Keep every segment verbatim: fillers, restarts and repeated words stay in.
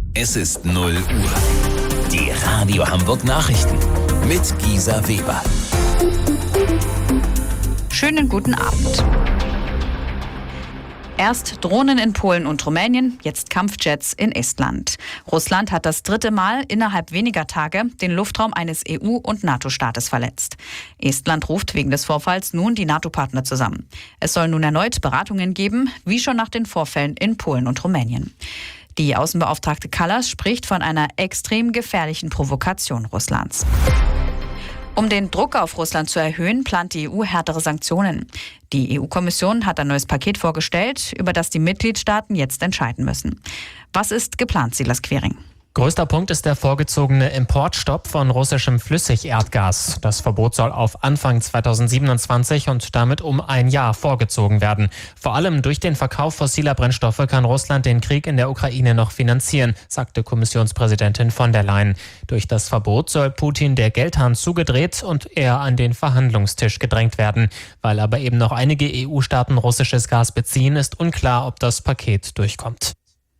Es ist null Uhr. Die Radio Hamburg Nachrichten mit Gisa Weber. Schönen guten Abend. Erst Drohnen in Polen und Rumänien, jetzt Kampfjets in Estland. Russland hat das dritte Mal innerhalb weniger Tage den Luftraum eines E U- und NATO-Staates verletzt. Estland ruft wegen des Vorfalls nun die NATO-Partner zusammen. Es soll nun erneut Beratungen geben, wie schon nach den Vorfällen in Polen und Rumänien. Die Außenbeauftragte Kallas spricht von einer extrem gefährlichen Provokation Russlands. Um den Druck auf Russland zu erhöhen, plant die E U härtere Sanktionen. Die E U-Kommission hat ein neues Paket vorgestellt, über das die Mitgliedstaaten jetzt entscheiden müssen. Was ist geplant, Silas Quering? Größter Punkt ist der vorgezogene Importstopp von russischem Flüssigerdgas. Das Verbot soll auf Anfang zweitausendsiebenundzwanzig und damit um ein Jahr vorgezogen werden. Vor allem durch den Verkauf fossiler Brennstoffe kann Russland den Krieg in der Ukraine noch finanzieren, sagte Kommissionspräsidentin von der Leyen. Durch das Verbot soll Putin der Geldhahn zugedreht und er an den Verhandlungstisch gedrängt werden. Weil aber eben noch einige E U-Staaten russisches Gas beziehen, ist unklar, ob das Paket durchkommt.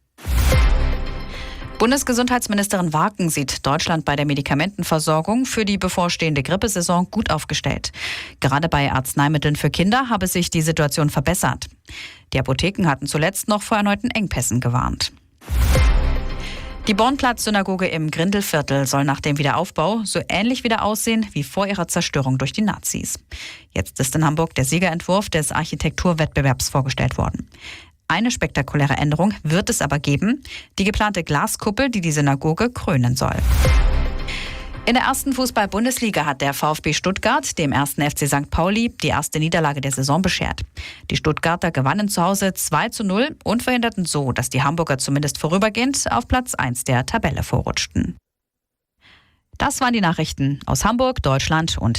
Bundesgesundheitsministerin Warken sieht Deutschland bei der Medikamentenversorgung für die bevorstehende Grippesaison gut aufgestellt. Gerade bei Arzneimitteln für Kinder habe sich die Situation verbessert. Die Apotheken hatten zuletzt noch vor erneuten Engpässen gewarnt. Die Bornplatz-Synagoge im Grindelviertel soll nach dem Wiederaufbau so ähnlich wieder aussehen wie vor ihrer Zerstörung durch die Nazis. Jetzt ist in Hamburg der Siegerentwurf des Architekturwettbewerbs vorgestellt worden. Eine spektakuläre Änderung wird es aber geben, die geplante Glaskuppel, die die Synagoge krönen soll. In der ersten Fußball-Bundesliga hat der VfB Stuttgart dem ersten F C Sankt Pauli die erste Niederlage der Saison beschert. Die Stuttgarter gewannen zu Hause zwei zu null und verhinderten so, dass die Hamburger zumindest vorübergehend auf Platz eins der Tabelle vorrutschten. Das waren die Nachrichten aus Hamburg, Deutschland und